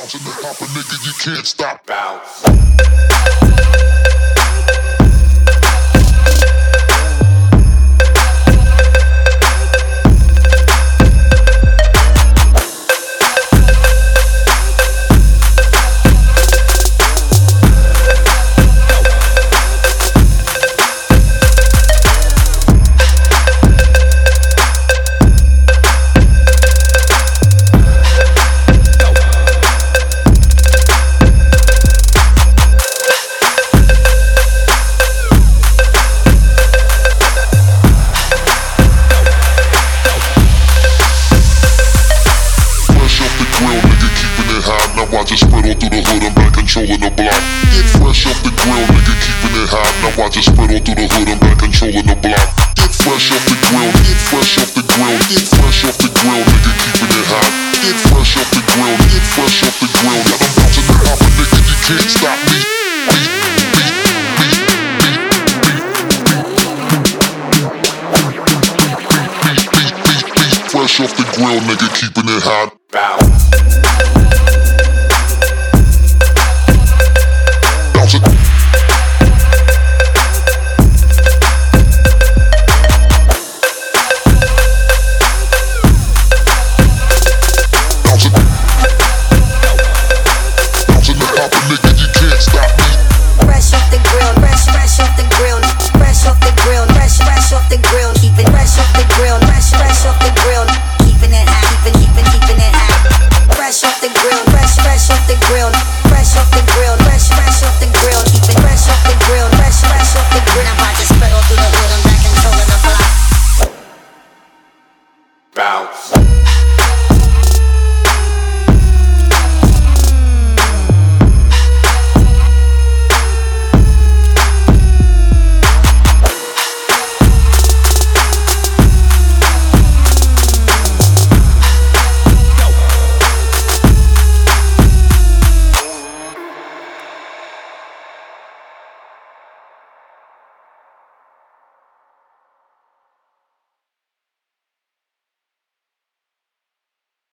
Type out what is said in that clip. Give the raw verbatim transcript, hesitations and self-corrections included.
bouncing the hopper, nigga, you can't stop. Bounce. Now I just spread all through the hood, I'm back controlling the block. Get fresh off the grill, nigga, keeping it hot. Now I just spread all through the hood, I'm back controlling the block. Get fresh off the grill, get fresh off the grill, get fresh off the grill, nigga, keeping it hot. Get fresh off the grill, get fresh off the grill. Yeah, I'm bouncing the hopper, nigga, you can't stop me. Beat, beat, beat, beat, beat, beat, beat, beat, beat. Fresh off the grill, nigga, keeping it hot. Bow. Fresh off the grill, fresh, fresh off the grill.